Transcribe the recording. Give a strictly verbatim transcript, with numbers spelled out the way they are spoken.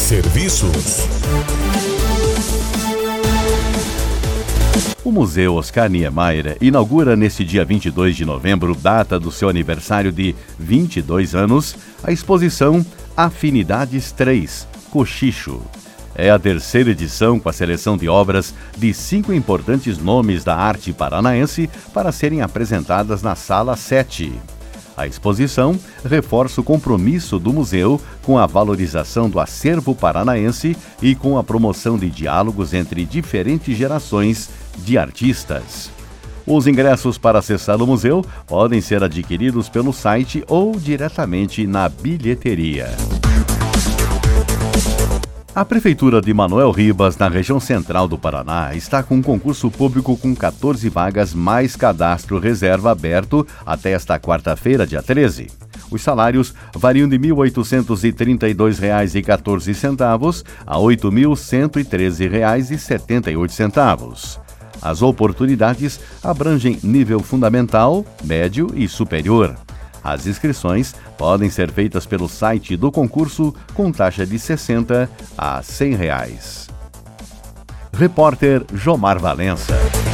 Serviços. O Museu Oscar Niemeyer inaugura neste dia vinte e dois de novembro, data do seu aniversário de vinte e dois anos, a exposição Afinidades três, Cochicho. É a terceira edição com a seleção de obras de cinco importantes nomes da arte paranaense para serem apresentadas na Sala sete. A exposição reforça o compromisso do museu com a valorização do acervo paranaense e com a promoção de diálogos entre diferentes gerações de artistas. Os ingressos para acessar o museu podem ser adquiridos pelo site ou diretamente na bilheteria. A Prefeitura de Manoel Ribas, na região central do Paraná, está com um concurso público com quatorze vagas mais cadastro reserva aberto até esta quarta-feira, dia treze. Os salários variam de mil oitocentos e trinta e dois reais e quatorze centavos a oito mil cento e treze reais e setenta e oito centavos. As oportunidades abrangem nível fundamental, médio e superior. As inscrições podem ser feitas pelo site do concurso com taxa de sessenta a cem reais. Repórter Jomar Valença.